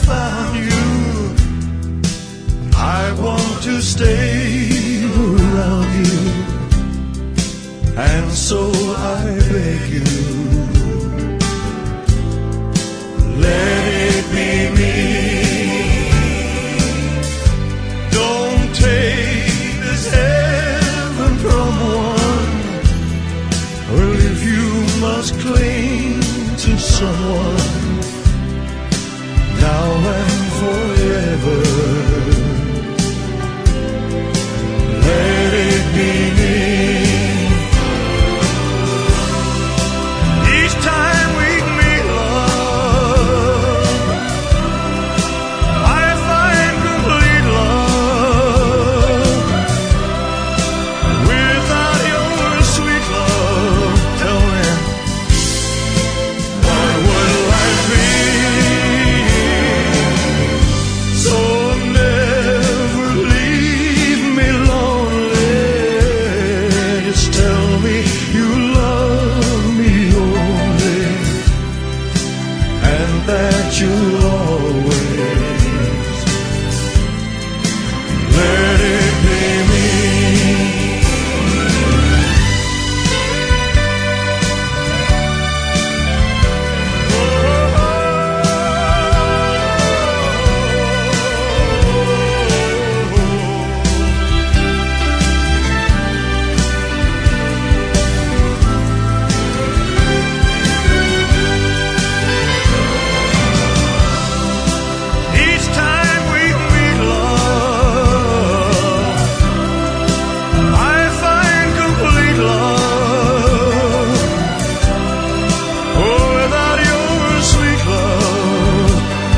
found you. I want to stay around you, and so I beg you, let it be me. Don't take this heaven from one, or if you must cling to someone now and forever, let it be me. Each time we meet, love, I find complete love. Without your sweet love, tell me, what would life be? So never leave me lonely. Just tell me you love me only, and that you'll always let it be me. Each time we meet, love, I find complete love. Oh, without your sweet love,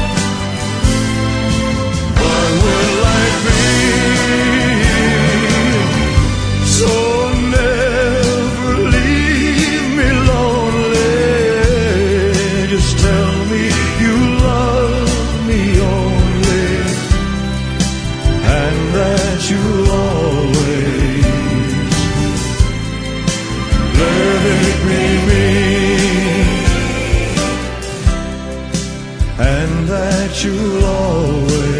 what would life be? So never leave me lonely. Just tell me you love me only, and that you'll always let it be me, and that you'll always